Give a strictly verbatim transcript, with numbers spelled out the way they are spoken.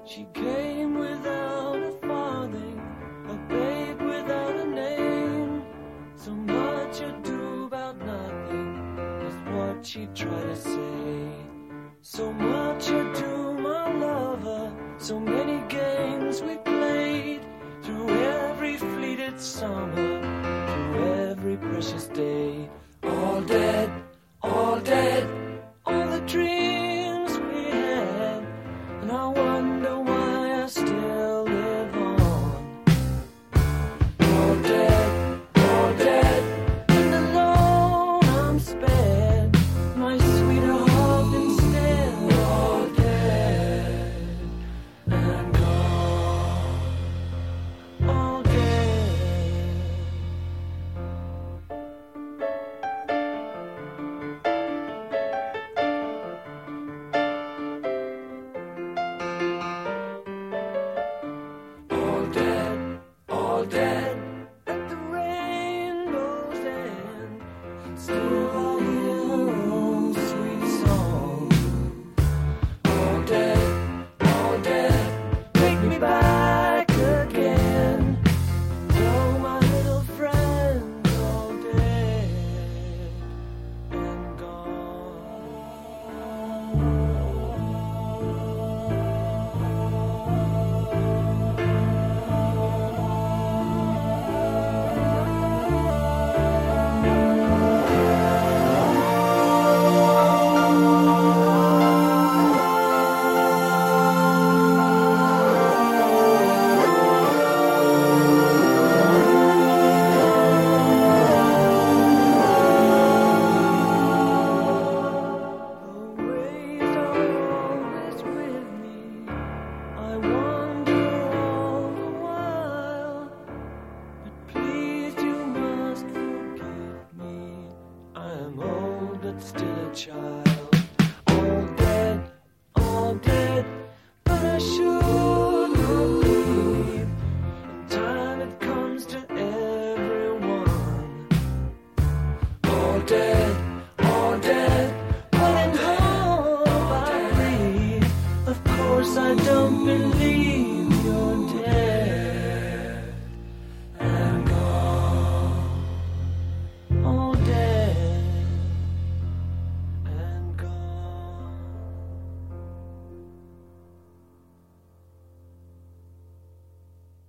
She came without a farthing, a babe without a name. So much ado about nothing was what she tried to say. So much ado, my lover, so many games we played, through every fleeted summer, through every precious day. All dead, all dead, all the dreams we had, and I wonder why I still live on. All dead, all dead, and alone I'm spared, my sweetheart instead. All dead and gone, all dead. All dead, all dead, at the rainbow's end. Still I hear her own sweet song. All dead, all dead, take me back again. Oh, my little friend's all dead and gone. The waves are always with me. I wonder all the while. But please, you must forgive me. I am old but still a child. All dead, all dead, but I should not leave. In time it comes to everyone. All dead, all dead, but in hope I breathe. Of course I don't believe you're dead.